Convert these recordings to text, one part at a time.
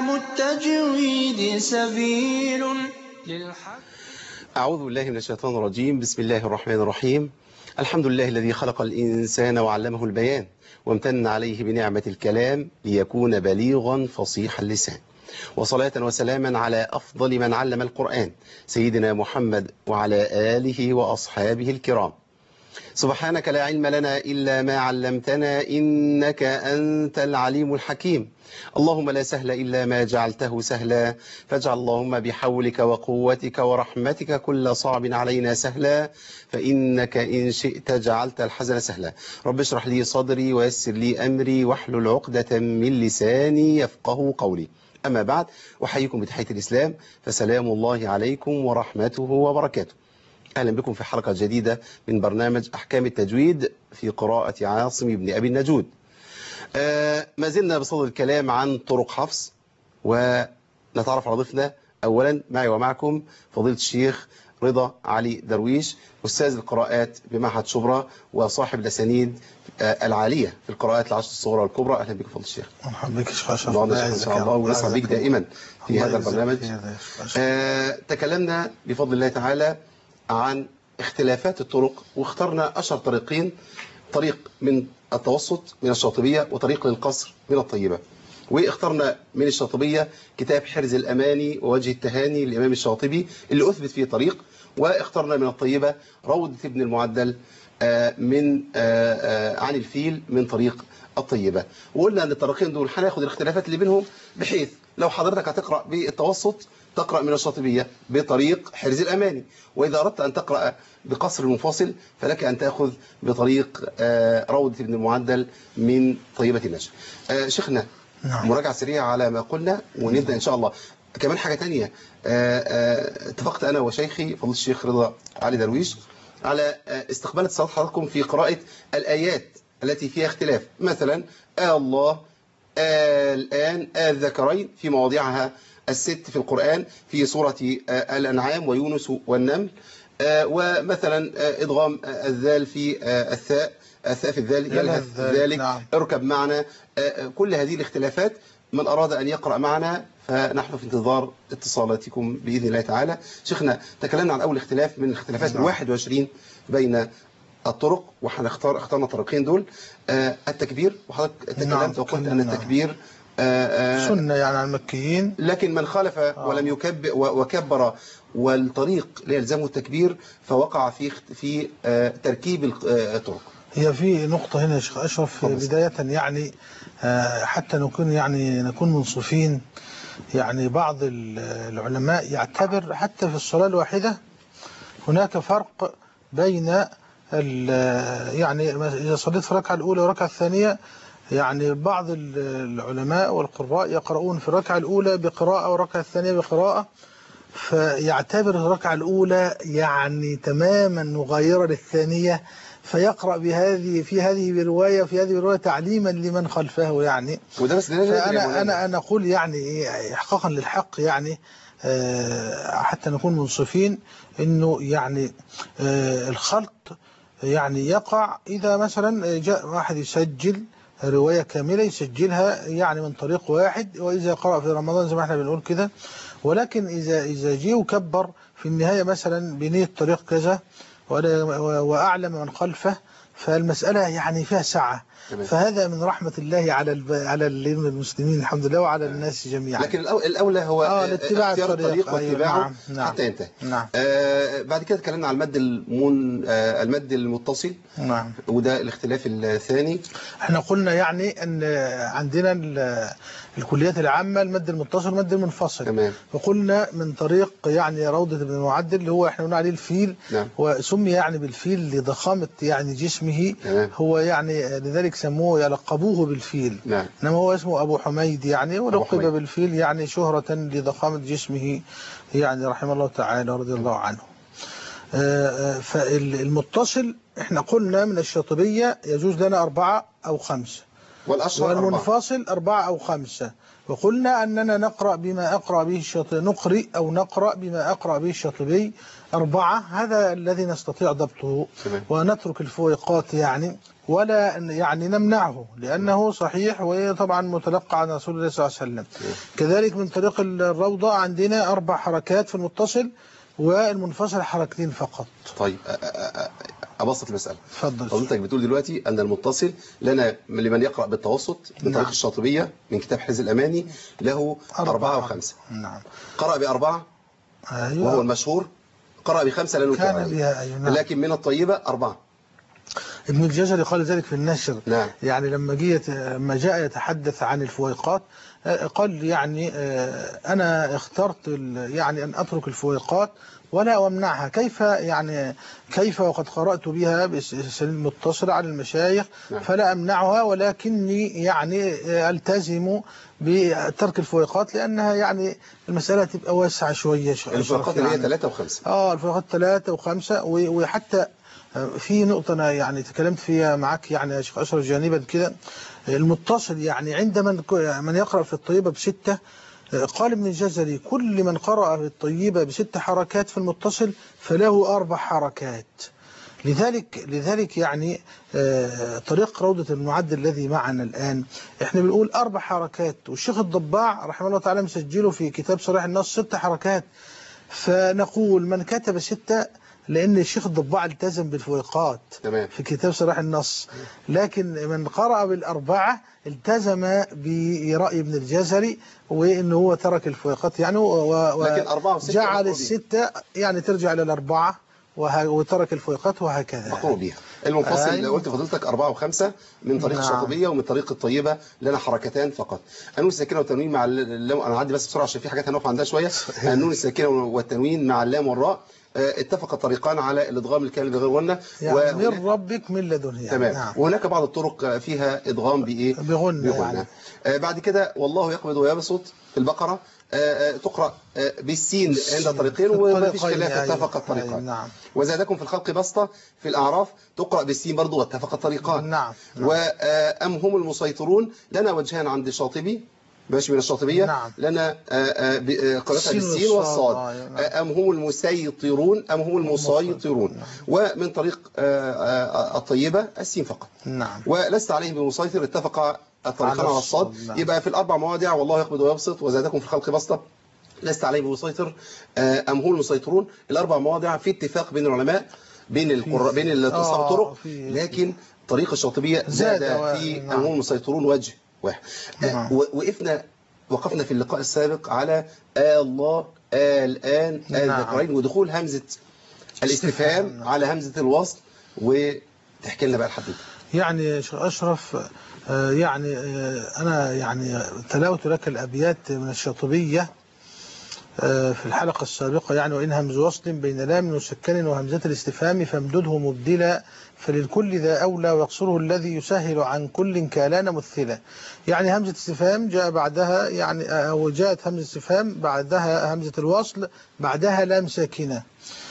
علم التجويد سبيل للحق. أعوذ بالله من الشيطان الرجيم. بسم الله الرحمن الرحيم. الحمد لله الذي خلق الإنسان وعلمه البيان وامتن عليه بنعمة الكلام ليكون بليغا فصيح اللسان، وصلاة وسلاما على أفضل من علم القرآن سيدنا محمد وعلى آله وأصحابه الكرام. سبحانك لا علم لنا إلا ما علمتنا إنك أنت العليم الحكيم. اللهم لا سهل إلا ما جعلته سهلا، فاجعل اللهم بحولك وقوتك ورحمتك كل صعب علينا سهلا، فإنك إن شئت جعلت الحزن سهلا. رب اشرح لي صدري ويسر لي أمري واحلل عقدة من لساني يفقه قولي. أما بعد، أحييكم بتحية الإسلام، فسلام الله عليكم ورحمته وبركاته. أهلا بكم في حلقة جديدة من برنامج أحكام التجويد في قراءة عاصم بن أبي النجود. ما زلنا بصدد الكلام عن طرق حفظ، ونتعرف على ضيفنا. أولا معي ومعكم فضيلة الشيخ رضا علي درويش، أستاذ القراءات بمعهد شبرا وصاحب الأسانيد العالية في القراءات العشر الصغرى والكبرى. أهلا بك فضيلة الشيخ. مرحبا بك شيخ أشرف. إن شاء الله ونسعد بك دائما في هذا البرنامج. تكلمنا بفضل الله تعالى عن اختلافات الطرق، واخترنا أشهر طريقين: طريق من التوسط من الشاطبية، وطريق للقصر من الطيبة. واخترنا من الشاطبية كتاب حرز الأماني ووجه التهاني للإمام الشاطبي اللي أثبت فيه طريق، واخترنا من الطيبة روضة ابن المعدل من عن الفيل من طريق الطيبة. وقلنا أن الطريقين دول هناخد الاختلافات اللي بينهم، بحيث لو حضرتك هتقرأ بالتوسط تقرأ من الشاطبية بطريق حرز الأماني، وإذا أردت أن تقرأ بقصر المنفصل فلك أن تأخذ بطريق روضة ابن المعدل من طيبة النجم. شيخنا، مراجعة سريعة على ما قلنا ونبدأ إن شاء الله. كمان حاجة تانية، اتفقت أنا وشيخي فضيلة الشيخ رضا علي درويش على استقبال اتصالات حضراتكم في قراءة الآيات التي فيها اختلاف، مثلا الله، الآن، الذكرين في مواضعها الست في القرآن في سورة الأنعام ويونس والنمل، ومثلا إدغام الذال في الثاء في الذال يلهث ذلك، نعم. اركب معنا. كل هذه الاختلافات من أراد أن يقرأ معنا فنحن في انتظار اتصالاتكم بإذن الله تعالى. شيخنا، تكلمنا عن أول اختلاف من الاختلافات 21 بين الطرق، اخترنا الطريقين دول. التكبير، وحضرتك تكلمت وقلت أن التكبير سنة يعني على المكيين، لكن من خالف ولم يكبر وكبر والطريق لا يلزمه التكبير فوقع في تركيب الطرق. هي في نقطة هنا يا شيخ أشرف بداية، يعني حتى نكون منصفين. يعني بعض العلماء يعتبر حتى في الصلاة الواحدة هناك فرق بين يعني إذا صليت في الركعة الأولى والركعة الثانية، يعني بعض العلماء والقراء يقرؤون في الركعة الأولى بقراءة والركعة الثانية بقراءة، فيعتبر الركعة الأولى يعني تماما مغايرة للثانية، فيقرأ في هذه برواية وفي هذه برواية تعليما لمن خلفه يعني. فأنا أقول يعني إحقاقا للحق، يعني حتى نكون منصفين، إنه يعني الخلط يعني يقع إذا مثلا جاء واحد يسجل رواية كاملة يسجلها يعني من طريق واحد، وإذا قرأ في رمضان زي ما احنا بنقول كده، ولكن إذا جه وكبر في النهاية مثلا بنية طريق كذا وأعلم من خلفه، فالمسألة يعني فيها سعة. فهذا من رحمة الله على المسلمين الحمد لله وعلى الناس جميعا. لكن الأولى هو اتباع اختيار الطريق واتباعه حتى ينتهي. نعم. بعد كده اتكلمنا على المد المتصل. نعم. وده الاختلاف الثاني. احنا قلنا يعني ان عندنا الكليات العامة المد المتصل والمد المنفصل. تمام. وقلنا من طريق يعني روضة ابن المعدل اللي هو احنا قلنا عليه الفيل. نعم. وسمي يعني بالفيل لضخامة يعني جسمه. تمام. هو يعني لذلك سموه يلقبوه بالفيل. نعم. انما هو اسمه ابو حميد يعني، ولقب بالفيل يعني شهرة لضخامة جسمه يعني رحمه الله تعالى ورضي الله عنه. فالمتصل احنا قلنا من الشاطبية يجوز لنا 4 أو 5، والأشهر والمنفصل 4 أو 5، وقلنا أننا نقرأ بما أقرأ به الشاطبي، نقرأ بما أقرأ به الشاطبي 4، هذا الذي نستطيع ضبطه، ونترك الفويقات يعني، ولا يعني نمنعه لأنه صحيح وطبعا متلقى عن رسول الله صلى الله عليه وسلم. كذلك من طريق الروضة عندنا 4 حركات في المتصل، والمنفصل حركتين فقط. طيب أبسط المسألة. اتفضل. حضرتك بتقول دلوقتي أن المتصل لنا لمن يقرأ بالتوسط من طريق الشاطبية من كتاب حرز الأماني له 4 و5. نعم. قرأ ب4 أيوة. وهو المشهور، قرأ ب5 لأنه كان بها. أيوة. نعم. لكن من الطيبة 4. ابن الجزري قال ذلك في النشر. نعم. يعني لما جاء يتحدث عن الفويقات قال يعني أنا اخترت يعني أن أترك الفويقات ولا أمنعها. كيف وقد قرأت بها بسلم متصل على المشايخ. نعم. فلا أمنعها، ولكني يعني ألتزم بترك الفويقات لأنها يعني المسألة تبقى واسعة شوية. الفويقات اللي هي 3 و5. الفويقات 3 و5. وحتى في نقطة أنا يعني تكلمت فيها معك يعني يا شيخ أشرف جانبا كده، المتصل يعني عند من يقرأ في الطيبة ب6، قال ابن الجزري كل من قرأ في الطيبة ب6 حركات في المتصل فله 4 حركات. لذلك يعني طريق روضة المعد الذي معنا الآن احنا بنقول 4 حركات، والشيخ الضباع رحمه الله تعالى مسجله في كتاب صريح النص 6 حركات. فنقول من كتب 6، لأن الشيخ الضباع التزم بالفويقات في كتاب صريح النص، لكن من قرأ ب4 التزم برأي ابن الجزري، وإنه هو ترك الفويقات يعني وجعل ال6 يعني ترجع إلى 4 وترك الفويقات وهكذا. مقروء بها. المنفصل اللي قلت فضلتك 4 و5 من طريق الشاطبية ومن طريق الطيبة لنا حركتان فقط. النون الساكنة والتنوين مع اللام، أنا هعدي بس بسرعة عشان في حاجات هنقف عندها شوية. النون الساكنة والتنوين مع اللام والراء اتفق الطريقان على الادغام الكامل بغير غنة يعني من ربك من لدنه يعني. تمام. نعم. وهناك بعض الطرق فيها ادغام بغنة يعني. بعد كده والله يقبض ويبسط في البقرة تقرأ بالسين عند طريقين وما فيش خلاف، اتفق الطريقان. نعم. وزادكم في الخلق بسطة في الأعراف تقرأ بالسين برضه واتفق الطريقان. نعم. وأم هم المسيطرون لنا وجهان عند الشاطبي ماشي من الشاطبية. نعم. لنا قراءتها بالسين والصاد. أم هم المسيطرون أم هم المسيطرون. نعم. ومن طريق الطيبة السين فقط. نعم. ولست عليهم بمسيطر اتفق الطريقان على الصاد. نعم. يبقى في ال4 مواضع والله يقبض ويبسط وزادكم في الخلق بسطة لست عليهم بمسيطر أم هم المسيطرون. ال4 مواضع في اتفاق بين العلماء بين الاتصال الطرق، لكن طريق الشاطبية زاد في أم هم المسيطرون وجه واحد. وقفنا في اللقاء السابق على الله الآن الذكرين ودخول همزة الاستفهام على همزة الوصل، وتحكي لنا بقى الحديث. يعني شيخ أشرف يعني أنا يعني تلاوت لك الأبيات من الشاطبية في الحلقة السابقة يعني وإن همز وصل بين لام مسكن وهمزة الاستفهام فامدده مبدلا فللكل ذا أولى ويقصره الذي يسهل عن كل كالان مثلا. يعني همزة استفهام جاء بعدها يعني أو جاءت همزة استفهام بعدها همزة الوصل بعدها لام ساكنة.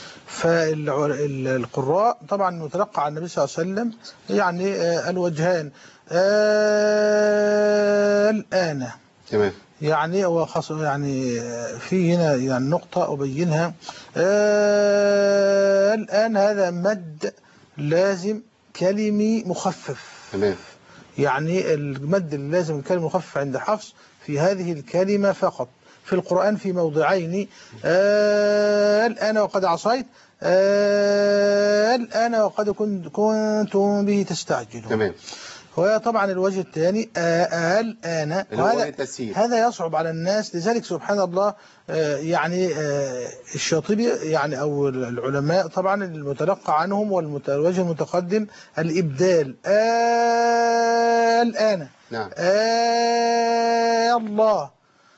فالقراء طبعا متلقى عن النبي صلى الله عليه وسلم يعني الوجهان الآن. تمام. يعني وخاص يعني في هنا يعني نقطة أبينها. الآن هذا مد لازم كلمي مخفف. تمام. يعني المد اللازم الكلمي مخفف عند حفص في هذه الكلمة فقط. في القرآن في موضعين الآن وقد عصيت الآن وقد كنتم به تستعجلون. تمام. وطبعا الوجه الثاني الآن هذا يصعب على الناس. لذلك سبحان الله يعني الشاطبي يعني أو العلماء طبعا المتلقى عنهم والوجه المتقدم الإبدال الآن. نعم. الله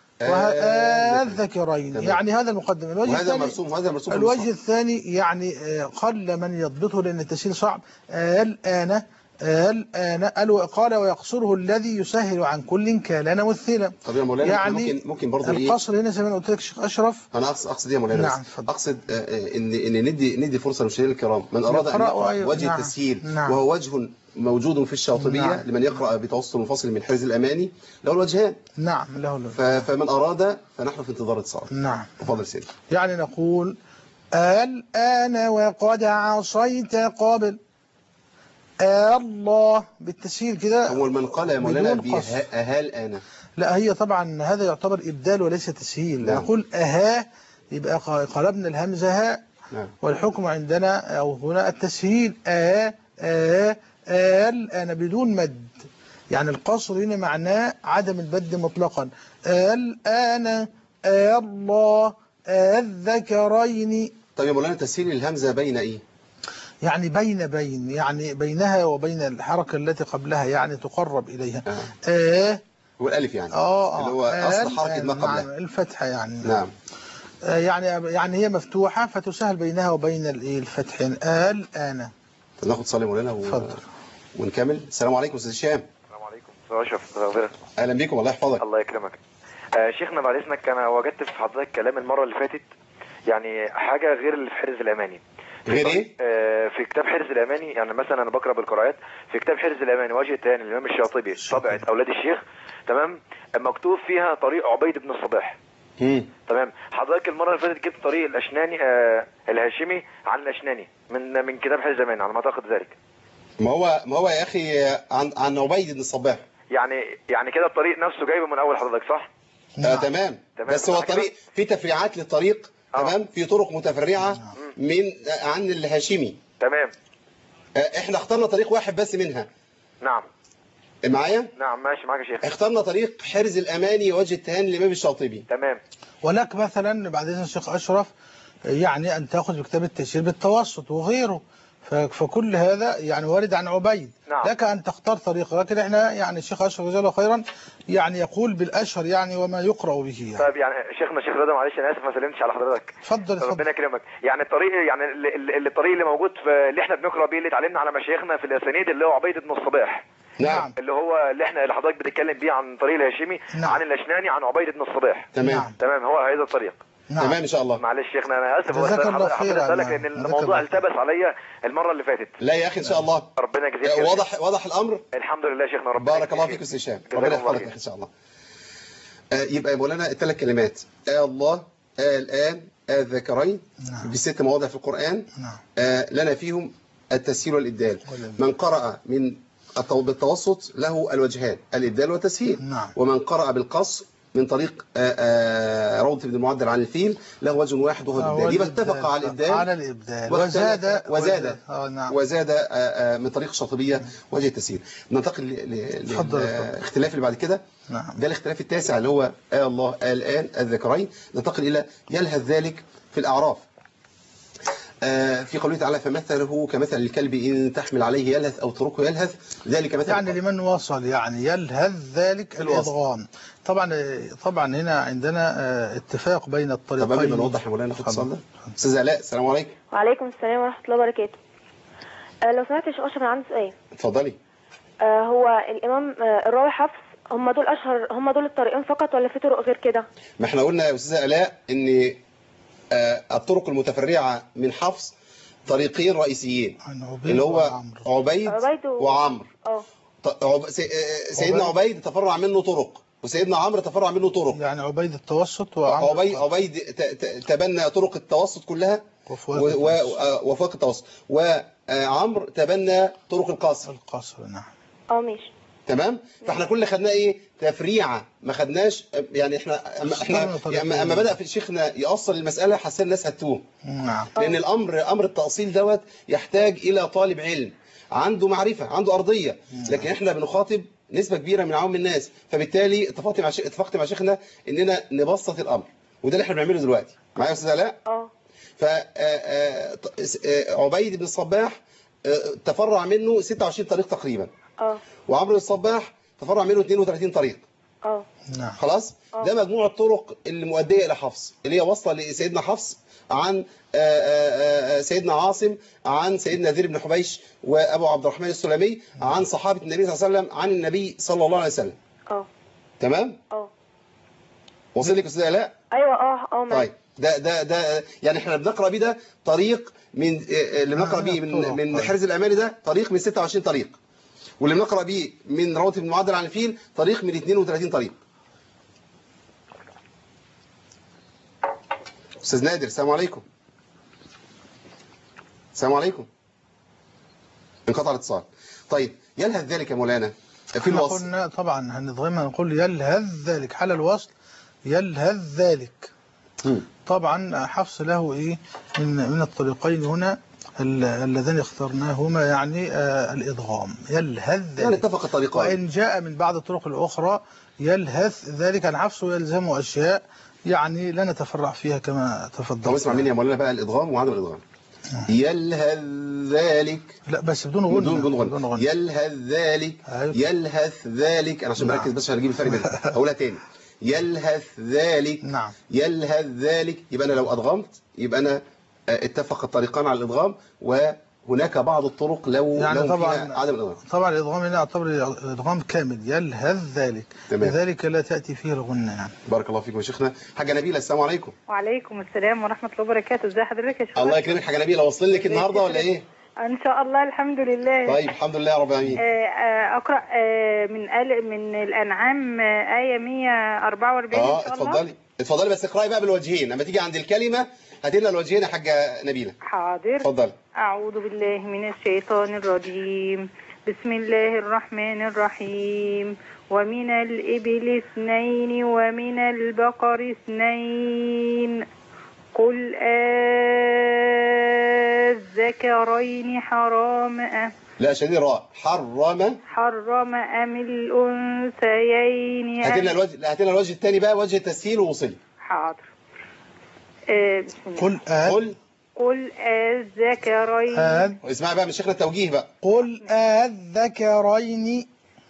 الذكرين يعني هذا المقدم. الوجه وهذا مرسوم وهذا مرسوم. الوجه الثاني يعني قل من يضبطه لأن التسهيل صعب. الآن قال ويقصره الذي يسهل عن كل كالان مثلا. طب يا مولانا يعني ممكن برضه القصر هنا زي ما قلت لك شيخ أشرف. انا اقصد يا مولانا. نعم. اقصد ان ندي فرصه للمشاهدين الكرام من اراد ان يقرأ وجه التسهيل. نعم. وهو وجه موجود في الشاطبية نعم. لمن يقرأ بتوسط منفصل من حرز الأماني له الوجهان. نعم له فمن أراد فنحن في انتظار اتصال. نعم. تفضل سيدي. يعني نقول الآن وقد عصيت قبل الله بالتسهيل كده. هو من قال يا مولانا بدون قصر. أهال أنا؟ لا، هي طبعا هذا يعتبر إبدال وليس تسهيل. نعم. نقول أها يبقى قلبنا الهمزة هاء. نعم. والحكم عندنا أو هنا التسهيل الآن بدون مد. يعني القصر هنا معناه عدم البد مطلقا. الآن الله الذكرين. طيب يا مولانا تسهيل الهمزة بين إيه؟ يعني بين يعني بينها وبين الحركة التي قبلها، يعني تقرب إليها. هو الألف يعني. اللي هو أصل حركة ما قبلها. نعم الفتحة يعني. نعم. يعني هي مفتوحة فتسهل بينها وبين الفتح. الآن. ناخد صالح مولانا ونكمل. السلام عليكم أستاذ هشام. السلام عليكم أستاذ أشرف. أهلا بكم، الله يحفظك. الله يكرمك. شيخنا بعد إذنك، أنا وجدت في حضرتك كلام المرة اللي فاتت يعني حاجة غير اللي في حرز الأماني. غير إيه؟ في كتاب حرز الأماني، يعني مثلا أنا بقرأ بالقراءات في كتاب حرز الأماني وجه تاني الإمام الشاطبي طبعة أولاد الشيخ، تمام، مكتوب فيها طريق عبيد بن الصباح. تمام. حضرتك المرة اللي فاتت جبت طريق الأشناني الهاشمي عن الأشناني من كتاب حرز الأماني على ما أعتقد ذلك. ما هو يا أخي عن عبيد بن الصباح. يعني كده الطريق نفسه جايبه من أول حضرتك، صح؟ تمام. بس هو الطريق في تفريعات للطريق. تمام. في طرق متفرعة عن الهاشمي. تمام. احنا اخترنا طريق واحد بس منها. نعم. معايا؟ نعم ماشي معاك يا شيخ. اخترنا طريق حرز الأماني وجه التهاني للإمام الشاطبي. تمام. ولك مثلا بعد إذن الشيخ أشرف يعني أن تأخذ بكتاب التيسير بالتوسط وغيره، فكل هذا يعني وارد عن عبيد. نعم. لك أن تختار طريقة، لكن احنا يعني الشيخ أشرف جزاه الله خيرا يعني يقول بالأشهر يعني وما يقرأ به يعني. طيب يعني شيخنا شيخ رضا، معلش أنا آسف ما سلمتش على حضرتك. اتفضل. ربنا يكرمك. يعني الطريق يعني الطريق اللي موجود اللي احنا بنقرأ بيه اللي اتعلمنا على مشايخنا في الأسانيد اللي هو عبيد بن الصباح. نعم. اللي هو اللي حضرتك بتتكلم بيه عن طريق الهاشمي. نعم. عن الأشناني عن عبيد بن الصباح. تمام. تمام، هو هذا الطريق. نعم. تمام إن شاء الله. معلش شيخنا أنا آسف، جزاك الله خيرا. حضرتك لأن الموضوع التبس عليا المرة اللي فاتت. لا يا أخي إن شاء الله. ربنا يجزيك. واضح الأمر. الحمد لله شيخنا. ربنا بارك الله فيك أستاذ هشام. ربنا يحفظك إن شاء الله. يبقى يا مولانا الثلاث كلمات الله الآن الذكرين. نعم. ب6 مواضع في القرآن. نعم. لنا فيهم التسهيل والإبدال. من قرأ بالتوسط له الوجهان الإبدال والتسهيل. نعم. ومن قرأ بالقصر من طريق روضة بن المعدل عن الفيل له وجه واحد وهو الإبدال. يبقى اتفق على الإبدال نعم. وزاد من طريق الشاطبية وجه التسهيل. ننتقل للاختلاف اللي بعد كده. نعم. ده الاختلاف التاسع اللي هو الله الآن الذكرين. ننتقل إلى يلهث ذلك في الأعراف. في قوله تعالى فمثله كمثل الكلب إن تحمل عليه يلهث أو تركه يلهث ذلك مثل يعني لمن وصل يعني يلهث ذلك الإدغام. طبعا هنا عندنا اتفاق بين الطريقين. طب قبل ما نوضح يا مولانا ناخد اتصال ده. استاذ علاء السلام عليكم. وعليكم السلام ورحمة الله وبركاته. لو سمحت يا شيخ أشرف أنا عندي سؤال. اتفضلي. هو الإمام الراوي حفص هم دول الطريقين فقط ولا في طرق غير كده؟ ما احنا قلنا يا استاذ علاء ان الطرق المتفرعة من حفص طريقين رئيسيين اللي هو عبيد وعمرو. سيدنا عبيد تفرع منه طرق وسيدنا عمرو تفرع منه طرق. يعني عبيد التوسط وعمرو عبيد تبنى طرق التوسط كلها وفوق التوسط، وعمرو تبنى طرق القصر. نعم. ماشي. تمام. فاحنا كل خدناه ايه تفريعه، ما خدناش يعني احنا اما بدا في شيخنا يأصل المساله حسنا الناس هتوه. نعم. لان امر التأصيل دوت يحتاج الى طالب علم عنده معرفه عنده ارضيه، لكن احنا بنخاطب نسبه كبيره من عوام الناس، فبالتالي اتفقت مع شيخنا اننا نبسط الامر، وده اللي احنا بنعمله دلوقتي. معايا يا استاذ علاء؟ عبيد بن الصباح تفرع منه 26 طريق تقريبا. وعمرو بن الصباح تفرع منه 32 طريق. نعم. خلاص. ده مجموع الطرق اللي مؤديه الى حفص، اللي هي واصله لسيدنا حفص عن سيدنا عاصم عن سيدنا ذر بن حبيش وابو عبد الرحمن السلمي عن صحابه النبي صلى الله عليه وسلم عن النبي صلى الله عليه وسلم. تمام. وصل لك استاذ علاء؟ ايوه. طيب ده يعني احنا بنقرا بيه ده طريق من اللي بنقرا بيه من حرز الاماني، ده طريق من 26 طريق. واللي بنقرأ بيه من رواتب المعدل عن الفيل طريق من 32 طريق. أستاذ نادر السلام عليكم. السلام عليكم. انقطع الاتصال. طيب يلهث ذلك يا مولانا في الوصل. قلنا طبعا هنضغمها نقول يلهث ذلك حال الوصل، يلهث ذلك. طبعا حفص له ايه من الطريقين هنا اللذين اخترناهما، يعني الادغام يلهث ذلك، يعني اتفق الطريقان. وان جاء من بعض الطرق الاخرى يلهث ذلك عن حفص ويلزمه اشياء يعني لا نتفرع فيها كما تفضلت. طب اسمع مني يا مولانا بقى الادغام وعدم الادغام. يلهث ذلك، لا بس بدون غنى. بدون غنى. يلهث ذلك. أيوة. يلهث ذلك. انا عشان مركز بس عشان اجيب الفرق بينهم. هقولها تاني. يلهث ذلك. نعم. يلهث ذلك، يبقى انا لو ادغمت يبقى انا اتفق الطريقان على الادغام، وهناك بعض الطرق لو يعني طبعا فيها عدم الادغام. طبعا الادغام هنا يعتبر ادغام كامل، يلهث ذلك. تمام. لذلك لا تاتي فيه الغنى يعني. بارك الله فيكم يا شيخنا. حاجه نبيله السلام عليكم. وعليكم السلام ورحمه الله وبركاته. ازي حضرتك يا شيخ؟ الله يكرمك. حاجه نبيله واصلين لك النهارده ولا ايه؟ ان شاء الله الحمد لله. طيب الحمد لله رب العالمين. اقرا من الانعام ايه 144 ان شاء الله. اتفضلي بس اقراي بقى بالوجهين، لما تيجي عند الكلمه هاتي لنا الوجهين يا حاجه نبيله. حاضر. اتفضلي. اعوذ بالله من الشيطان الرجيم. بسم الله الرحمن الرحيم. ومن الإبل 2 ومن البقر 2 قل الذكرين حرام لا شديد الراء حرم أم الأنثيين. هات لنا الوجه الثاني بقى، وجه التسهيل ووصلي. حاضر. بسم الله. قل الذكرين. اسمعي بقى من شيخنا التوجيه بقى. قل الذكرين.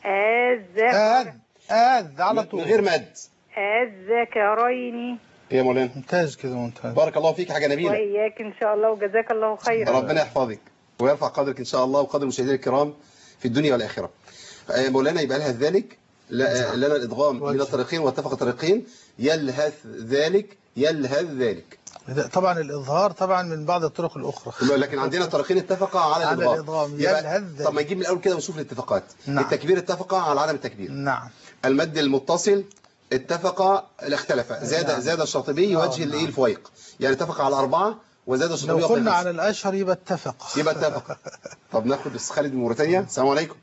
على طول من غير مد. الذكرين. يا مولانا ممتاز كده، ممتاز. بارك الله فيك حاجه نبيله. وإياك إن شاء الله، وجزاك الله خيرا. ربنا يحفظك ويرفع قدرك ان شاء الله وقدر المشاهدين الكرام في الدنيا والاخره. مولانا يبقى لها ذلك لنا الادغام من الطريقين واتفق الطريقين. يلهث ذلك. يلهث ذلك. طبعا الإظهار طبعا من بعض الطرق الأخرى، لكن عندنا الطريقين اتفقا على الإدغام. طب ما نجيب من الأول كده ونشوف الاتفاقات. نعم. التكبير اتفقا على عدم التكبير. نعم. المد المتصل اتفقا اختلف. زاد الشاطبي وجه الايه الفويق، يعني اتفق على 4 وزاد الشاطبي. لو قلنا على الأشهر يبقى اتفق. طب ناخد أستاذ خالد من موريتانيا. السلام عليكم.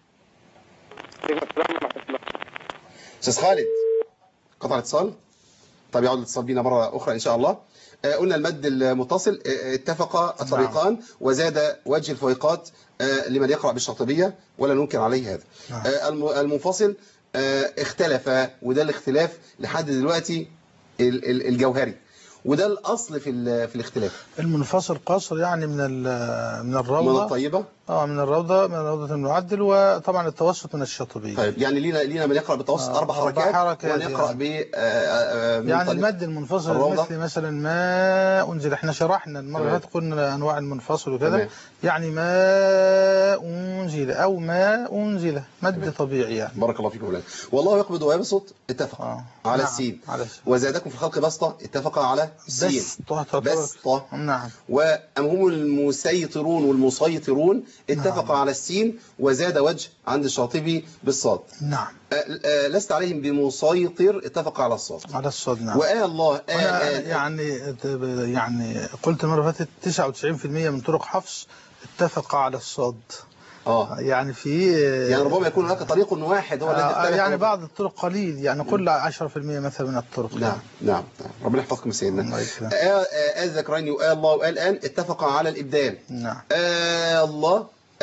أستاذ خالد قطع الاتصال. طب يعود الاتصال بينا مرة أخرى إن شاء الله. قلنا المد المتصل اتفق الطريقان. نعم. وزاد وجه الفويقات لمن يقرأ بالشاطبية ولا ننكر عليه هذا. نعم. المنفصل اختلف، وده الاختلاف لحد دلوقتي الجوهري، وده الأصل في الاختلاف. المنفصل قصر يعني من الروضة، من الطيبة، من روضة المعدل، وطبعا التوسط من الشاطبية. طيب يعني لينا من يقرأ بالتوسط 4 حركات ونقرأ ب يعني المد المنفصل مثلا ما أنزل. احنا شرحنا المرة اللي فاتت قلنا أنواع المنفصل وكذا. يعني ما أنزل أو ما أنزل مد طبيعي يعني. بارك الله فيكم أولاد. والله يقبض ويبسط اتفق على السين. وزادكم في الخلق بسطة اتفق على السين. بسطة. نعم. وأم هم المسيطرون والمسيطرون اتفق على السين، وزاد وجه عند الشاطبي بالصاد. نعم. لست عليهم بمسيطر اتفق على الصاد. على الصاد. نعم. الله يعني قلت المرة اللي فاتت 99% من طرق حفص اتفق على الصاد. يعني يعني ربما يكون هناك طريق واحد هو الذي اتفق. يعني بعض الطرق قليل، يعني قل 10% مثلا من الطرق. نعم. ربنا يحفظكم سيدنا. الذكرين وآل الله وآل الآن اتفق على الإبدال. نعم. الله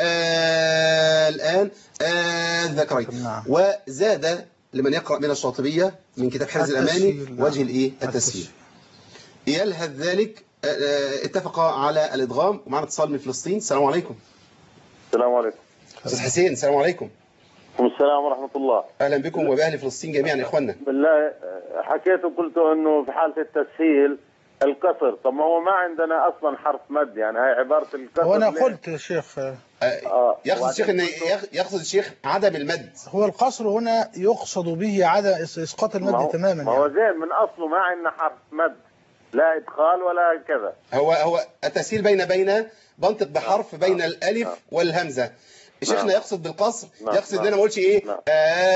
الآن الذكرين. نعم. وزاد لمن يقرأ من الشاطبية من كتاب حرز الأماني وجه الايه التسهيل. يلهث ذلك اتفق على الإدغام. ومعنا اتصال من فلسطين. السلام عليكم. السلام عليكم. أستاذ حسين السلام عليكم. السلام ورحمة الله. أهلا بكم وبأهل فلسطين جميعا إخواننا. بالله حكيت وقلت أنه في حالة التسهيل الكسر. طب ما هو ما عندنا أصلا حرف مد، يعني هاي عبارة الكسر. وأنا قلت يا شيخ يقصد الشيخ عدم المد. هو القصر هنا يقصد به عدم إسقاط المد تماما. ما هو زين من أصله ما عندنا حرف مد، لا إدخال ولا كذا. هو التسهيل بين بنطق بحرف بين الألف والهمزة. شيخنا يقصد بالقصر، نعم. يقصد ان انا ما اقولش ايه نعم.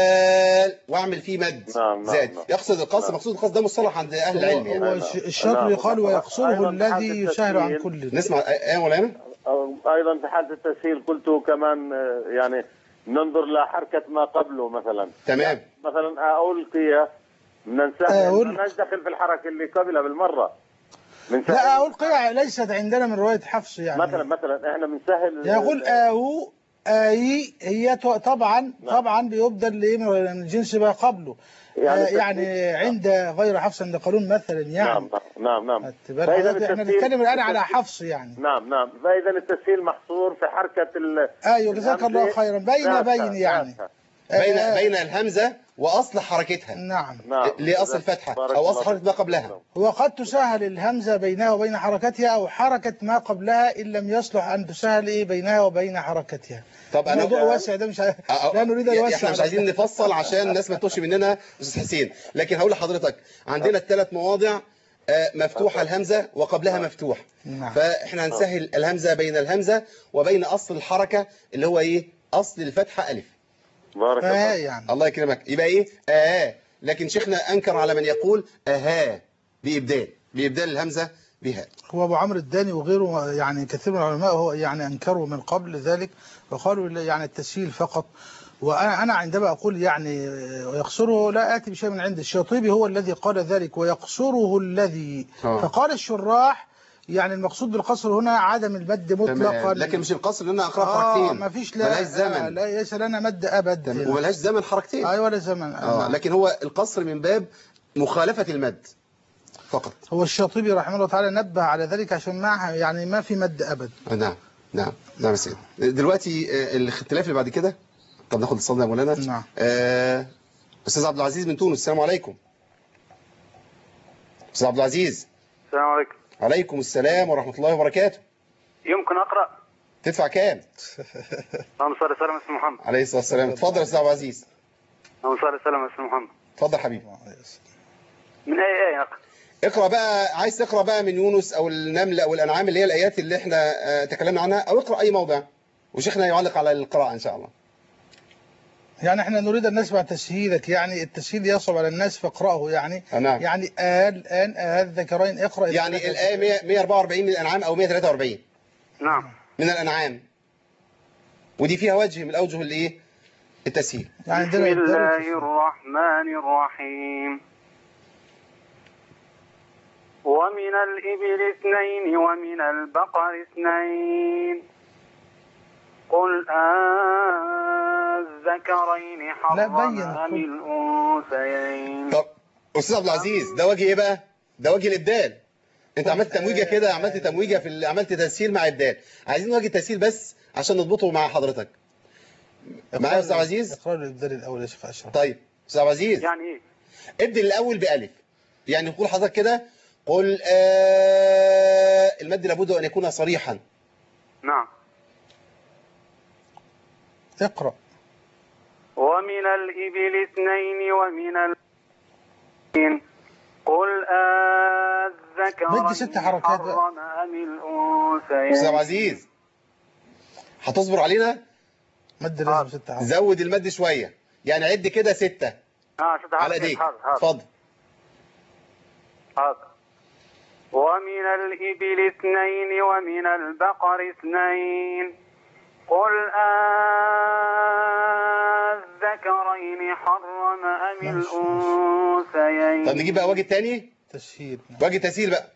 واعمل فيه مد نعم. زاد. نعم. يقصد القصر. نعم. مقصود القصر ده مصطلح عند اهل العلم يعني. هو الشاطبي قال ويقصره أيضاً في حالة الذي يسهل عن التسهيل. كل. نسمع يا مولانا. ايضا في حاله التسهيل قلت كمان يعني ننظر لحركه ما قبله مثلا. تمام. مثلا القي من نسهل ما ندخل في الحركه اللي قبلها بالمره. لا ألقي ليست عندنا من رواية حفص يعني. مثلا احنا بنسهل يقول آي هي طبعا بيبدل من جنس ما قبله. يعني عند غير حفص عند قانون مثلا يعني. نعم. فإذا احنا نتكلم الآن على حفص يعني. نعم. فإذا التسهيل محصور في حركة أيوه جزاك الله خيرا. بين يعني. بين الهمزة وأصل حركتها. نعم. لأصل الفتحة أو أصل حركة ما قبلها. وقد تسهل الهمزة بينها وبين حركتها أو حركة ما قبلها إن لم يصلح أن تسهل بينها وبين حركتها. طب أنا موضوع واسع ده مش لا نريد أن نوسع. احنا مش عايزين نفصل عشان الناس ما تتوهش مننا أستاذ حسين، لكن هقول لحضرتك عندنا الثلاث مواضع مفتوحة الهمزة وقبلها مفتوح. فاحنا هنسهل الهمزة بين الهمزة وبين أصل الحركة اللي هو إيه؟ أصل الفتحة ألف. بارك الله يعني. الله يكرمك. يبقى ايه لكن شيخنا انكر على من يقول بإبدال الهمزة بها. هو ابو عمرو الداني وغيره يعني كثير من العلماء هو يعني انكروا من قبل ذلك وقالوا يعني التسهيل فقط. وانا عندما اقول يعني يقصره لا اتي بشيء من عند الشاطبي هو الذي قال ذلك ويقصره الذي. فقال الشراح يعني المقصود بالقصر هنا عدم المد مطلقا. لكن مش القصر لنا اقرا حركتين. ما فيش ملهاش زمن. لا ليس لنا مد ابد. وملهاش زمن حركتين. ايوه ولا زمن. لكن هو القصر من باب مخالفة المد فقط. هو الشاطبي رحمه الله تعالى نبه على ذلك عشان معها يعني ما في مد ابد. نعم يا سيدي. دلوقتي الاختلاف اللي بعد كده. طب ناخد اتصال يا مولانا. نعم. استاذ عبد العزيز من تونس. السلام عليكم. استاذ عبد العزيز. السلام عليكم. عليكم السلام ورحمة الله وبركاته. يمكن أقرأ؟ تدفع كام؟ اللهم صل وسلم على محمد. عليه الصلاة والسلام. اتفضل يا استاذ عبد العزيز. اللهم صل وسلم على محمد. اتفضل حبيبي. من أي آية أقرأ؟ اقرأ بقى. عايز تقرأ بقى من يونس أو النمل أو الأنعام اللي هي الآيات اللي احنا تكلمنا عنها، أو اقرأ أي موضع وشيخنا يعلق على القراءة إن شاء الله. يعني احنا نريد أن نسمع تسهيلك يعني التسهيل يصعب على الناس فاقرأه يعني. نعم. يعني الآن الذكرين اقرأ. يعني الآية 144 من الأنعام أو 143. نعم. من الأنعام. ودي فيها وجه من الأوجه اللي إيه؟ التسهيل. يعني بسم الله الرحمن الرحيم. ومن الإبل 2 ومن البقر 2 قل الذكرين حرم أم الأنثيين. طب أستاذ عبد العزيز ده وجه إيه بقى؟ ده وجه الإبدال. أنت عملت تمويجة كده، عملت تمويجة عملت تسهيل مع إبدال. عايزين وجه تسهيل بس عشان نضبطه مع حضرتك. معايا يا أستاذ عبد العزيز؟ اقرأ الإبدال الأول يا شيخ أشرف. طيب أستاذ عبد العزيز. يعني إيه؟ ابدل الأول بألف. يعني نقول حضرتك كده قل المد لابد أن يكون صريحا. نعم. اقرأ. ومن الإبل 2 ومن البقر قل الذكرين حرم أم الأنثيين. أستاذ عزيز هتصبر علينا؟ مد لازم 6 حركات. زود المد شوية يعني عد كده 6. 6 حركات على ايديك. اتفضل. حاضر. ومن الإبل 2 ومن البقر 2 قل الذكرين حرم أم الأنثيين. طب نجيب بقى وجه تاني. تسهيل. وجه تسهيل بقى.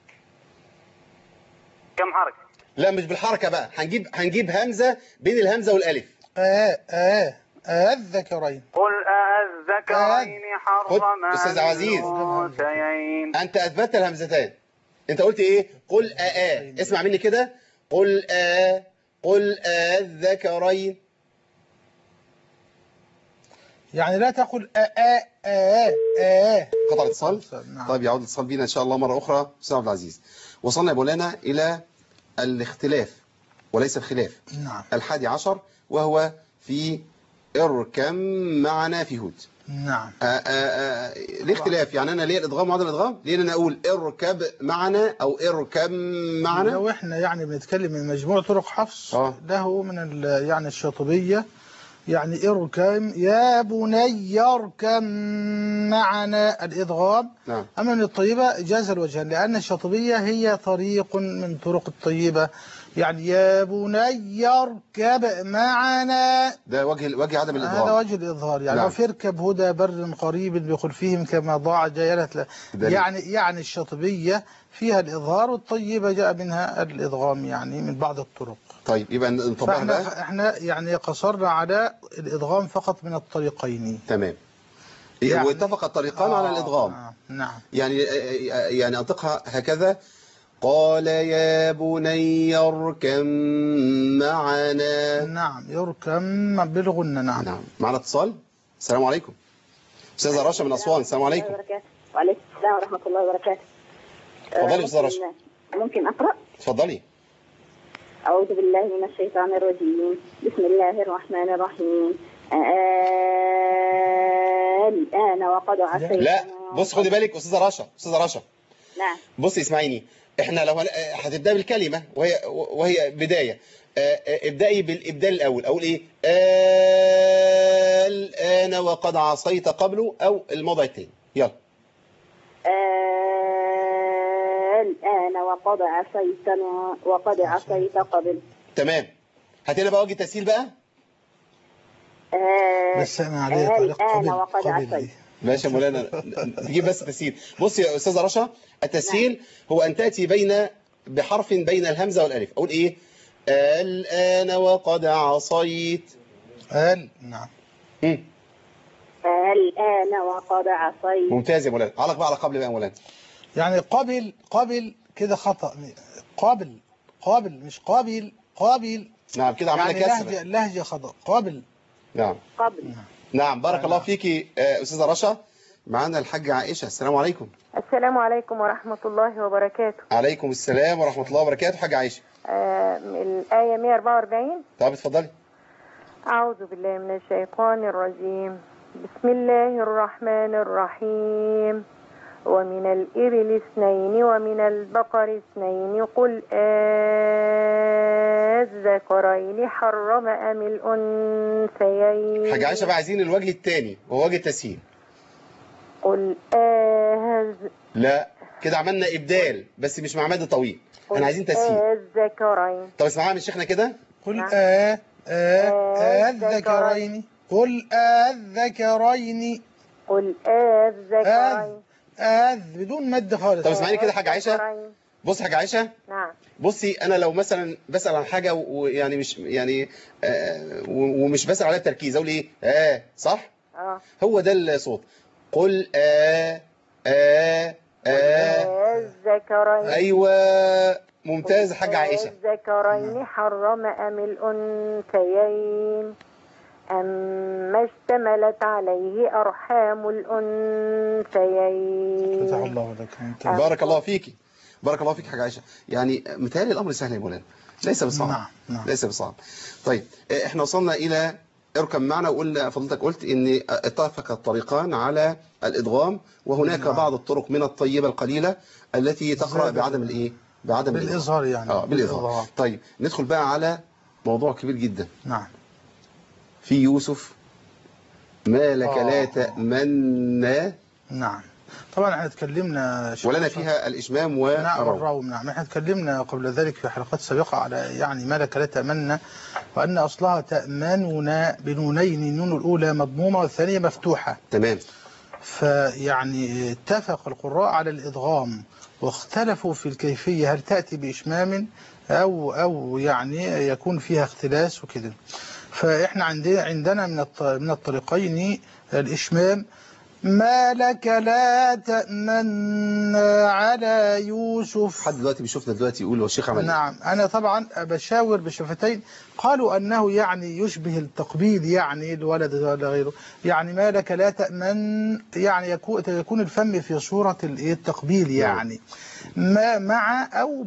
كم حركة؟ لا مش بالحركة بقى. هنجيب همزة بين الهمزة والألف. الذكرين. قل الذكرين حرم أم أستاذ عزيز الأنثيين. أنت أثبتت الهمزتين. أنت قلت إيه؟ قل اسمع مني كده. قل الذكرين. يعني لا تقل قطع الاتصال. طيب يعود الاتصال بينا إن شاء الله مرة أخرى. أستاذ عبد العزيز وصلنا يا مولانا إلى الاختلاف وليس الخلاف. نعم. 11 وهو في اركم معنا في هود. نعم. ليه اختلاف؟ يعني انا ليه الادغام وعدم الادغام؟ ليه انا اقول اركب معنا او اركب معنا؟ لو احنا يعني بنتكلم من مجموع طرق حفص له من يعني الشاطبية، يعني اركب يا بني اركب معنا الادغام. نعم. اما من الطيبة جاز الوجهان، لان الشاطبية هي طريق من طرق الطيبة، يعني يا بني اركب معنا، ده وجه عدم الادغام، هذا وجه الإظهار. يعني نعم. فاركب هدى بر قريب بخلفهم كما ضاع جيالة. يعني الشاطبية فيها الإظهار، والطيبة جاء منها الإدغام يعني من بعض الطرق. طيب يبقى نطبقها بقى. احنا يعني قصرنا على الإدغام فقط من الطريقين. تمام. يعني واتفق الطريقان على الإدغام. نعم. يعني أنطقها هكذا: قال يا بني اركب معنا. نعم، يركب بالغنة. نعم. نعم. معنا اتصال. السلام عليكم. أستاذة رشا من أسوان. السلام عليكم. وعليكم السلام ورحمة الله وبركاته. اتفضلي أستاذة رشا. ممكن أقرأ؟ اتفضلي. أعوذ بالله من الشيطان الرجيم. بسم الله الرحمن الرحيم. الآن وقد عصيت. لا بص خدي بالك أستاذة رشا. أستاذة رشا. نعم. بصي اسمعيني، احنا لو هتبدأ بالكلمة وهي بداية، ابدأي بالإبدال الأول. أقول إيه؟ الآن وقد عصيت قبله، أو الموضع الثاني. يلا. الآن وقد عصيت قبل. تمام. هات لنا بقى وجه تسهيل بقى. بس أنا عليه تعليق الآن وقد عصيت. ماشي يا مولانا، تجيب بس تسهيل. بصي يا أستاذة رشا، التسهيل هو أن تأتي بحرف بين الهمزة والألف. أقول إيه؟ الآن وقد عصيت. نعم. الآن وقد عصيت. ممتاز يا مولانا. علق بقى على قبل بقى يا مولانا. يعني قبل كده خطأ. قابل مش قابل. نعم كده عملنا يعني كسر. لهجة خطأ. قابل. نعم. نعم. بارك الله فيك أستاذة رشا. معانا الحاجة عائشة. السلام عليكم. السلام عليكم ورحمة الله وبركاته. عليكم السلام ورحمة الله وبركاته. حاجة عائشة. الآية 144. طب اتفضلي. أعوذ بالله من الشيطان الرجيم. بسم الله الرحمن الرحيم. ومن الإبل 2 ومن البقر 2 قل الذكرين حرم أم الأنثيين. حاجة عائشة بقى عايزين الوجه الثاني وهو وجه التسهيل. قل لا كده عملنا إبدال بس مش مع مد طويل، احنا عايزين تسهيل. الذكرين. طب اسمعها من شيخنا كده. قل الذكرين. قل الذكرين. قل الذكرين. بدون مد خالص. طب اسمعيني كده حاجة عائشة. بص حاجة عائشة. نعم. بصي انا لو مثلا بسأل عن حاجة ويعني مش يعني ومش بسأل عليها بتركيز، اقول ايه؟ صح؟ هو ده الصوت. قل الذكرين. ايوه ممتاز حاجة عائشة. الذكرين حرم أم الأنثيين أما اشتملت عليه أرحام الأنثيين. فتح الله لك. بارك الله فيكي. بارك الله فيك حاجة عائشة. يعني متهيألي الأمر سهل يا مولانا، ليس بصعب. نعم. ليس بصعب. طيب احنا وصلنا إلى اركب معنا، وقلنا فضلتك قلت ان اتفق الطريقان على الادغام، وهناك بعض الطرق من الطيبة القليلة التي تقرأ بعدم الايه؟ بعدم بالإظهار يعني. بالإظهار. طيب ندخل بقى على موضوع كبير جدا. نعم. في يوسف ما لك لا تأمنا. نعم. طبعا احنا اتكلمنا ولنا فيها الإشمام والروم. نعم. احنا اتكلمنا قبل ذلك في حلقات سابقة على يعني ما لك لا تأمنا، وأن أصلها تأمننا بنونين، النون الأولى مضمومة والثانية مفتوحة. تمام. فيعني اتفق القراء على الإدغام، واختلفوا في الكيفية، هل تأتي بإشمام أو يعني يكون فيها اختلاس وكده. فإحنا عندنا من الطريقين الإشمام. ما لك لا تأمن على يوسف. حد دلوقتي بيشوفنا دلوقتي يقول والشيخ عمل. نعم. أنا طبعا بشاور بشفتين. قالوا أنه يعني يشبه التقبيل، يعني الولد ولا غيره. يعني ما لك لا تأمن يعني يكون الفم في صورة التقبيل يعني. ما مع أو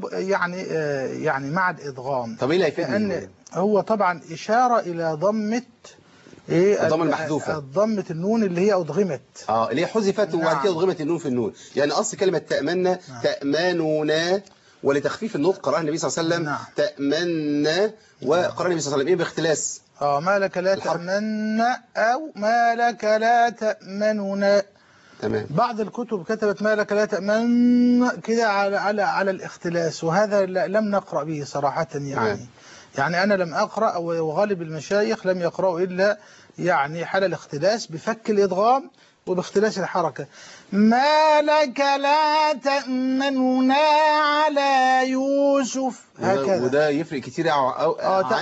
يعني مع الإدغام. طب إيه اللي هيفيدني؟ هو طبعا إشارة إلى ضمة ايه الضمه المحذوفه، ضمه النون اللي هي ادغمت، اللي هي حذفت وبعد كده ادغمت النون في النون. يعني اصل كلمه تامنا تامننا، ولتخفيف النطق قرأ النبي صلى الله عليه وسلم تامنا، وقرأ النبي صلى الله عليه وسلم ايه باختلاس ما لك لا تأمن أو ما لك لا تأمننا. تمام. بعض الكتب كتبت ما لك لا تأمن كده على الاختلاس، وهذا لم نقرأ به صراحة يعني. يعني أنا لم أقرأ، وغالب المشايخ لم يقرأوا إلا يعني حال الاختلاس بفك الإدغام وباختلاس الحركة. ما لك لا تأمننا على يوسف، هكذا. وده يفرق كتير أو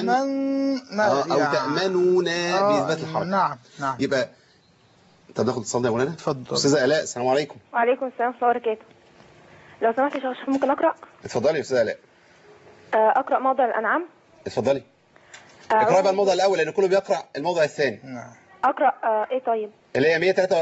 تأمنونا بإثبات الحركة. نعم. يبقى طب ناخد اتصال يا مولانا. اتفضل. أستاذة آلاء، السلام عليكم. وعليكم السلام ورحمة الله وبركاته. لو سمحت يا شيخ ممكن أقرأ؟ اتفضلي يا أستاذة آلاء. أقرأ موضع الأنعام؟ اتفضلي. اقرأ بقى الموضع الأول لأن كله بيقرأ الموضع الثاني. نعم. أقرأ إيه طيب؟ الآية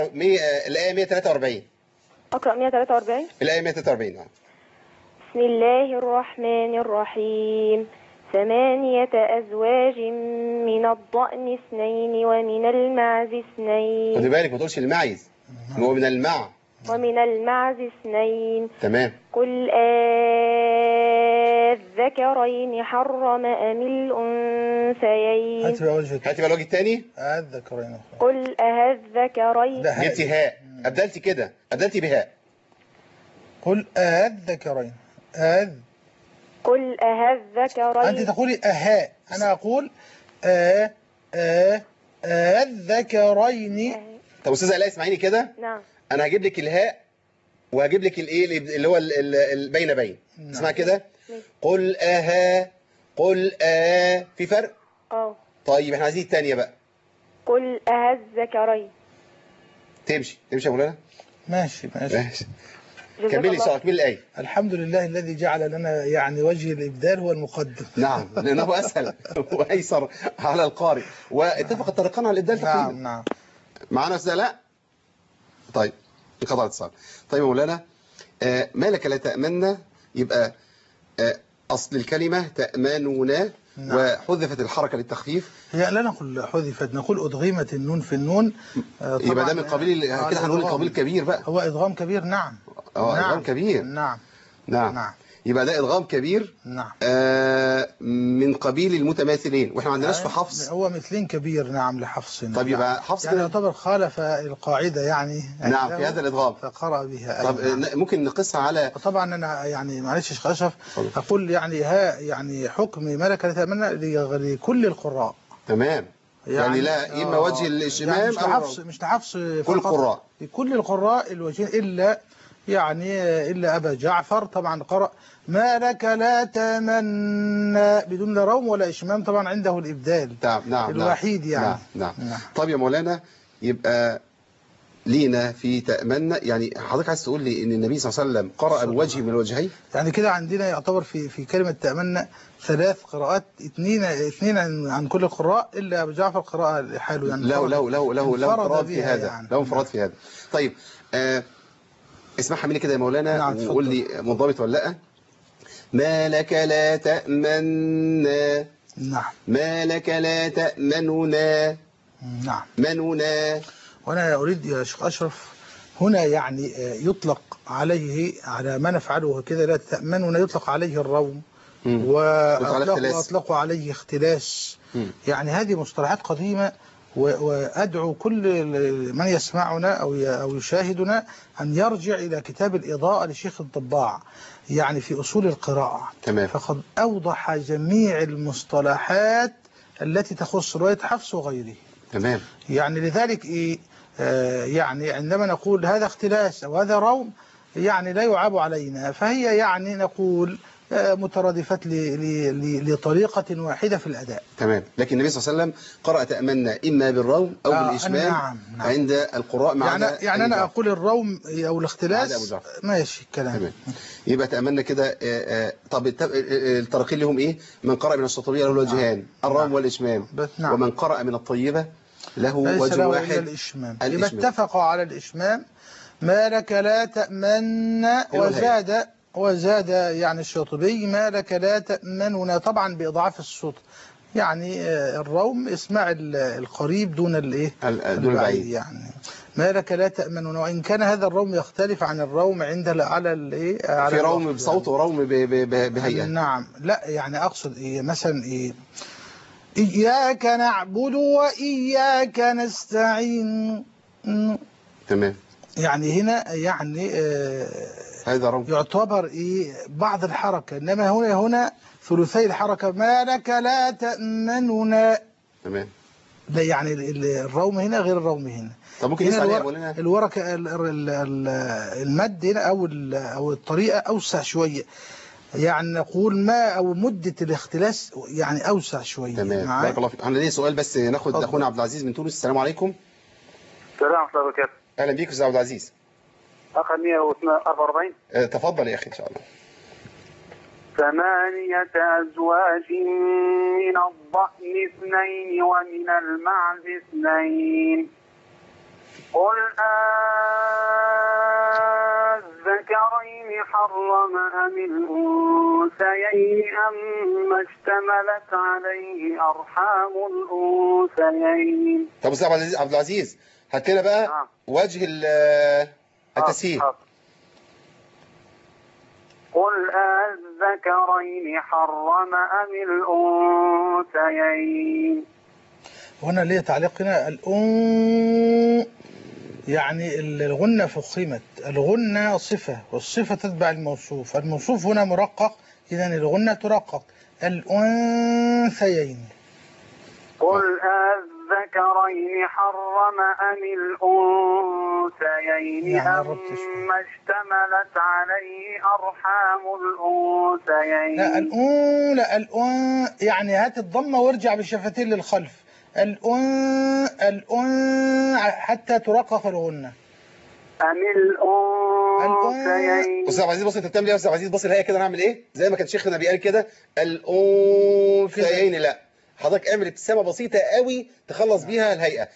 143. أقرأ 143؟ الآية 143. نعم. بسم الله الرحمن الرحيم. 8 أزواج من الضأن 2 ومن المعز 2. خدي بالك ما تقولش المعز، هو من المع. ومن المعز 2. تمام. قل الذكرين حرم أم الأنثيين. هاتي بقى الوجه الثاني. الذكرين. قل الذكرين. جبتي هاء، أبدلتي كده، أبدلتي بهاء. قل الذكرين. قل الذكرين. أنت تقولي أهاء، أنا أقول الذكرين. طب أستاذة آلاء اسمعيني كده. نعم. أنا هجيب لك الهاء وهجيب لك الايه اللي هو البين بين. اسمع كده. قل قل في فرق؟ طيب احنا عايزين الثانيه بقى. قل الذكرين. تمشي يا مولانا؟ ماشي. كملي الآية. الحمد لله الذي جعل لنا يعني وجه الإبدال هو المقدم. نعم، لأنه أسهل وأيسر على القارئ، واتفق الطريقان على الإبدال تقريبا. نعم. معانا أستاذ لا؟ طيب انقطع الاتصال. طيب يا مولانا، ما لك لا تأمنا، يبقى أصل الكلمة تأمنونا. نعم. وحذفت الحركة للتخفيف. هي لا نقول حذفت، نقول أدغمت النون في النون. يبقى ده من قبيل كده هنقول القبيل كبير بقى. هو إدغام كبير. نعم. إدغام كبير. نعم. يبقى ده إدغام كبير. نعم. من قبيل المتماثلين، واحنا ما عندناش في حفص. هو مثلين كبير. نعم لحفص. طب يبقى حفص يعني يعتبر خالف القاعدة يعني. نعم في هذا الإدغام. فقرأ بها. طب ممكن نقصها على. طبعا أنا يعني معلش شيخ أشرف أقول يعني حكم ملك لا تأمنا لكل القراء. تمام. يعني لا إما وجه الإشمام يعني مش لحفص كل القراء. لكل القراء الوجهين إلا أبا جعفر طبعا قرأ ما لك لا تمنى بدون لا روم ولا إشمام، طبعا عنده الإبدال. نعم. الوحيد يعني. نعم. طيب يا مولانا، يبقى لينا في تأمنا، يعني حضرتك عايز تقول لي ان النبي صلى الله عليه وسلم قرأ بوجه من الوجهين؟ يعني كده عندنا يعتبر في كلمة تأمنا 3 قراءات، اثنين عن كل القراء الا ابو جعفر قراءة لحاله يعني. لو انفراد في هذا يعني. لو انفراد في هذا. طيب اسمعها مني كده يا مولانا. نعم. وقول لي منضبط ولا لا. ما لك لا تأمنا. نعم. ما لك لا تأمننا. نعم. مننا. وأنا أريد يا شيخ أشرف هنا يعني يطلق عليه على ما نفعله كده لا تأمننا، يطلق عليه الروم وأطلقوا عليه اختلاس. يعني هذه مصطلحات قديمة، وأدعو كل من يسمعنا أو يشاهدنا أن يرجع إلى كتاب الإضاءة لشيخ الضباع يعني في أصول القراءة. تمام. فقد أوضح جميع المصطلحات التي تخص رواية حفص وغيره. تمام. يعني لذلك يعني عندما نقول هذا اختلاس أو هذا روم يعني لا يعاب علينا، فهي يعني نقول مترادفات لطريقة واحدة في الأداء. تمام. لكن النبي صلى الله عليه وسلم قرأ تأمنا إما بالروم أو بالإشمام. نعم. عند القراء مع يعني أنا أقول الروم أو الاختلاس ماشي الكلام. تمام. يبقى تأمنا كده. طب الطريقين لهم إيه؟ من قرأ من الشاطبية له وجهان، الروم والإشمام. نعم. ومن قرأ من الطيبة له وجه واحد، الإشمام. يبقى اتفقوا على الإشمام. ما لك لا تأمنا. وزاد يعني الشاطبي ما لك لا تأمننا طبعا بإضعاف الصوت. يعني الروم اسماع القريب دون الايه دون البعيد يعني ما لك لا تأمنون. وإن كان هذا الروم يختلف عن الروم عند على الايه في روم بصوت وروم بهيئة. نعم. لا يعني أقصد إيه مثلا إيه إياك نعبد وإياك نستعين. تمام. يعني هنا يعني هذا روم يعتبر إيه بعض الحركة، إنما هنا ثلثي الحركة ما لك لا تأمنون. تمام. لا يعني الروم هنا غير الروم هنا. طب ممكن نسأل الورقة المد هنا أو الطريقة أوسع شوية، يعني نقول ما أو مدة الاختلاس يعني أوسع شوية. تمام. بارك الله فيك. احنا ليه سؤال بس ناخد أخونا عبد العزيز من تونس. السلام عليكم. السلام ورحمة الله وبركاته. أهلا بيك أستاذ عبد العزيز. رقم 144. تفضل يا أخي إن شاء الله. 8 أزواج من الضأن 2 ومن المعز 2 قل الذكرين حرم أم الأنثيين أما اشتملت عليه أرحام الأنثيين. طب أستاذ عبد العزيز هات لنا بقى وجه التسهيل. قل الذكرين حرم أم الأنثيين. هنا ليه تعليق هنا يعني الغنة فخمت. الغنة صفة والصفة تتبع الموصوف، الموصوف هنا مرقق، إذا الغنة ترقق. الأنثيين. قل الذكرين حرم أم الأنثيين أما اشتملت عليه أرحام الأنثيين. لا يعني هات الضمة وارجع بالشفتين للخلف. حتى ترقق الغنة. أم الأنثيين. أستاذ عبد العزيز بص أنت بتعمل إيه يا أستاذ عبد العزيز؟ بص الهيئة كده نعمل إيه؟ زي ما كان شيخنا بيقال كده الأنثيين. لا حضرتك اعمل ابتسامة بسيطة قوي تخلص بيها الهيئة.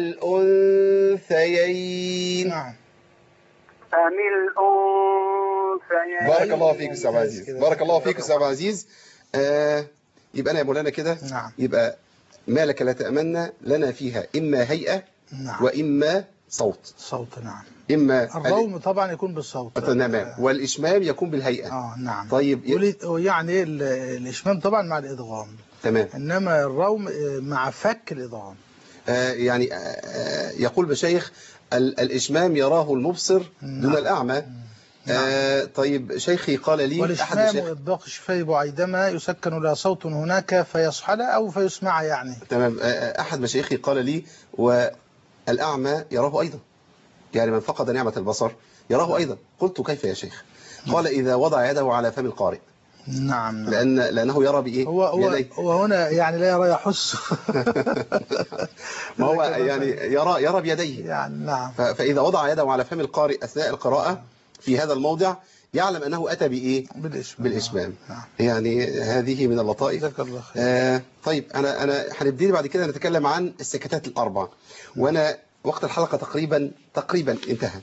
الأنثيين. نعم. أم الأنثيين. بارك الله فيك أستاذ عبد العزيز. بارك الله فيك أستاذ عبد العزيز. يبقى أنا يا مولانا كده. نعم. يبقى ما لك لا تأمنا لنا فيها إما هيئة. نعم. وإما صوت. نعم. إما الروم طبعا يكون بالصوت. تمام. والإشمام يكون بالهيئة. نعم. طيب يعني الإشمام طبعا مع الإدغام. تمام. إنما الروم مع فك الإدغام. يعني يقول بشيخ الإشمام يراه المبصر دون الأعمى. طيب شيخي قال لي والإشمام إطباق الشفاء بعيدما يسكن لا صوت هناك فيصحل أو فيسمع يعني. تمام. أحد مشايخي قال لي والأعمى يراه أيضا، يعني من فقد نعمة البصر يراه أيضا. قلت كيف يا شيخ؟ قال إذا وضع يده على فم القارئ. نعم. لأنه يرى بإيه؟ هو هنا يعني لا يرى يحس. ما هو يعني يرى بيديه يعني. نعم. فإذا وضع يده على فم القارئ أثناء القراءة في هذا الموضع يعلم أنه أتى بإيه؟ بالإشمام. يعني هذه من اللطائف. طيب أنا هنبتدي بعد كده نتكلم عن السكتات الأربع، وأنا وقت الحلقة تقريبا انتهى،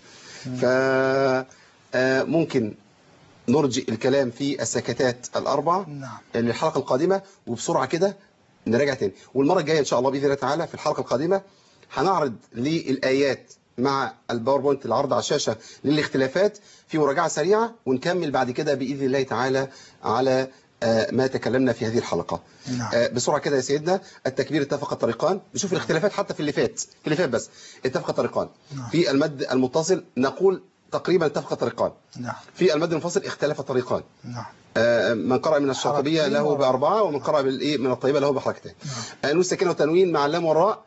فممكن نرجئ الكلام في السكتات الأربع للحلقة القادمة، وبسرعة كده نراجع تاني. والمرة الجاية إن شاء الله بإذن الله تعالى في الحلقة القادمة هنعرض للآيات مع الباوربوينت العرض على الشاشة للاختلافات في مراجعة سريعة، ونكمل بعد كده بإذن الله تعالى على ما تكلمنا في هذه الحلقة. بسرعة كده يا سيدنا. التكبير اتفق الطريقان. نشوف الاختلافات حتى في اللي فات بس اتفق الطريقان. في المد المتصل نقول تقريبا اتفق الطريقان. في المد المنفصل اختلف الطريقان. من قرأ من الشاطبية له ب4، ومن قرأ من الطيبة له بحركتين. نون ساكنة وتنوين مع اللام والراء،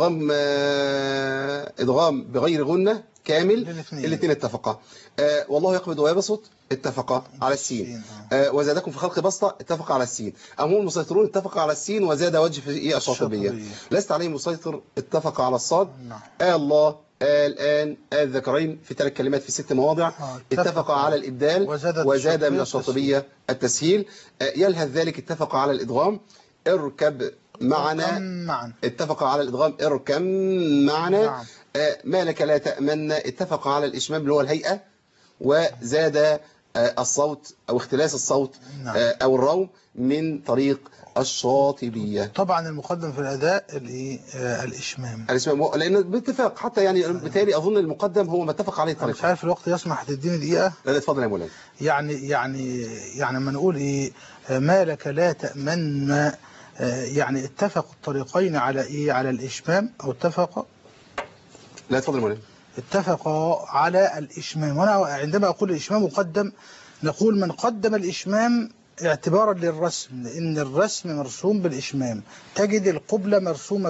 ادغام بغير غنة كامل، الاثنين اتفقا. والله يقبض ويبسط اتفقا على السين. وزادكم في خلق بسطة اتفق على السين. هم المسيطرون اتفق على السين، وزاد وجه في الشاطبية. لست عليه مسيطر اتفق على الصاد. الله الآن الذكرين في 3 كلمات في 6 مواضع اتفق على الإبدال، وزاد من الشاطبية التسهيل. يلهث ذلك اتفق على الإدغام. اركب معنا اتفق على الإدغام. اركب معنا. ما لك لا تأمن اتفق على الإشمام اللي هو الهيئة، وزاد الصوت أو اختلاس الصوت أو الروم من طريق الشاطبية. طبعا المقدم في الأداء الإشمام. لأن باتفاق حتى يعني بالتالي أظن المقدم هو ما اتفق عليه الطريقة. مش عارف الوقت يسمح تديني دقيقة. لا اتفضل يا مولانا. يعني ما نقول ما لك لا تأمن، يعني اتفقوا الطريقين على على الإشمام أو اتفقوا. لا اتفضل يا مولانا. اتفقوا على الإشمام، وأنا عندما أقول الإشمام مقدم نقول من قدم الإشمام اعتبارا للرسم، لأن الرسم مرسوم بالإشمام. تجد القبلة مرسومة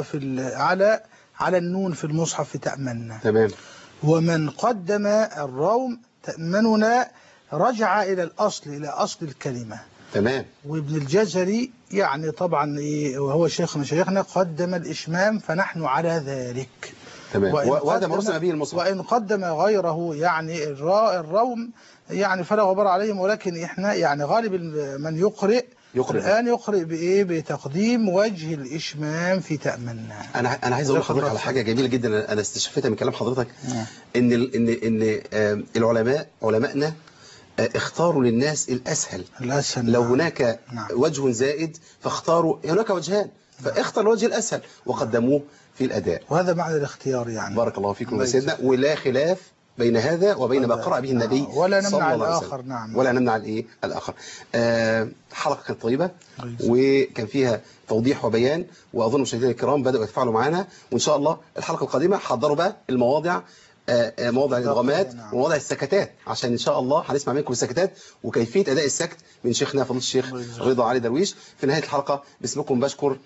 على النون في المصحف في تأمنا. تمام. ومن قدم الروم تأمننا رجع إلى الأصل، إلى أصل الكلمة. تمام. وابن الجزري يعني طبعا وهو شيخ من شيخنا قدم الإشمام فنحن على ذلك. تمام. وهذا مرسم به المصحف. وإن قدم غيره يعني الروم يعني فلا غبار عليهم، ولكن احنا يعني غالب من يقرئ الآن يقرئ بإيه؟ بتقديم وجه الإشمام في تأمنا. أنا عايز أقول لحضرتك على حاجة جميلة جدا أنا استشفتها من كلام حضرتك. إن علمائنا اختاروا للناس الأسهل. لو هناك وجه زائد فاختاروا هناك وجهان، فاختار الوجه الأسهل وقدموه في الأداء. وهذا معنى الاختيار يعني. بارك الله فيكم يا سيدنا، ولا خلاف بين هذا وبين ما قرأ به النبي ولا نمنع الآخر. نعم. ولا نمنع الآخر. حلقة كانت طيبة وكان فيها توضيح وبيان، وأظن مشاهدينا الكرام بدأوا يتفاعلوا معنا، وإن شاء الله الحلقة القادمة حضروا بقى المواضع، مواضع الإدغامات ومواضع السكتات، عشان إن شاء الله هنسمع منكم السكتات وكيفية أداء السكت من شيخنا فضيلة الشيخ رضا علي درويش. في نهاية الحلقة باسمكم بشكر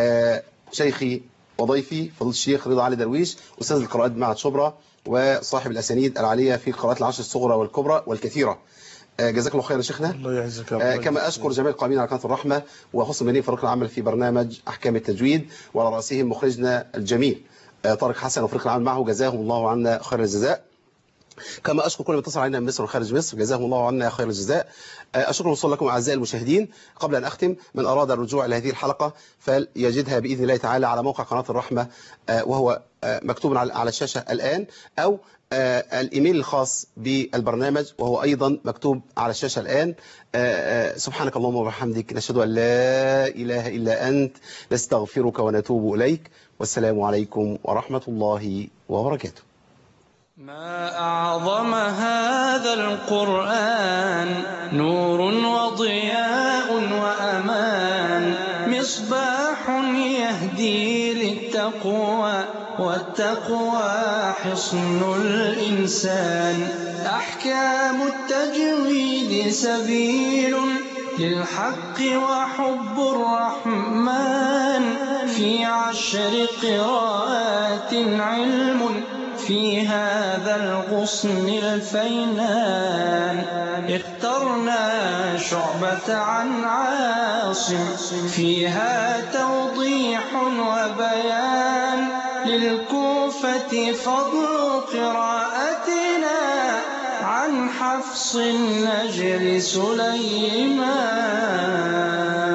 شيخي وضيفي فضيلة الشيخ رضا علي درويش، أستاذ القراءات بمعهد شبرا وصاحب الأسانيد العالية في قراءات العشر الصغرى والكبرى والكثيرة. جزاك الله خير يا شيخنا. الله يعزك. كما أشكر جميع القائمين على قناة الرحمة وحسن بنين فريق العمل في برنامج أحكام التجويد، وعلى رأسهم مخرجنا الجميل طارق حسن وفريق العمل معه، جزاهم الله عنا خير الجزاء. كما أشكر كل من اتصل علينا من مصر وخارج مصر، جزاهم الله عنا خير الجزاء. أشكر الوصول لكم أعزائي المشاهدين. قبل أن أختم، من أراد الرجوع إلى هذه الحلقة فليجدها بإذن الله تعالى على موقع قناة الرحمة، وهو مكتوب على الشاشة الآن، أو الإيميل الخاص بالبرنامج وهو أيضا مكتوب على الشاشة الآن. سبحانك اللهم وبحمدك، نشهد أن لا إله إلا أنت، نستغفرك ونتوب إليك، والسلام عليكم ورحمة الله وبركاته. ما أعظم هذا القرآن، نور وضياء وأمان، مصباح يهدي للتقوى، والتقوى حصن الإنسان. أحكام التجويد سبيل للحق وحب الرحمن، في 10 قراءات علم، في هذا الغصن الفينان. اخترنا شعبة عن عاصم، فيها توضيح وبيان، للكوفة فضل قراءتنا، عن حفص النجر سليمان.